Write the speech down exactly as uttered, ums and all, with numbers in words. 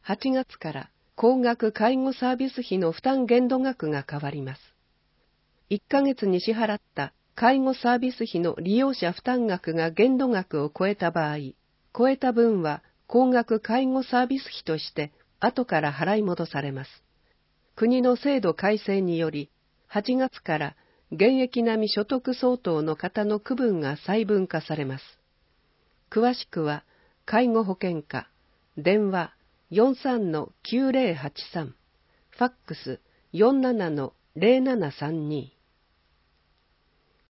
はちがつから高額介護サービス費の負担限度額が変わります。いっかげつに支払った介護サービス費の利用者負担額が限度額を超えた場合、超えた分は高額介護サービス費として後から払い戻されます。国の制度改正により、はちがつから現役並み所得相当の方の区分が細分化されます。詳しくは、介護保険課、電話 よんさんのきゅうぜろはちさん、ファックス よんななのぜろななさんに。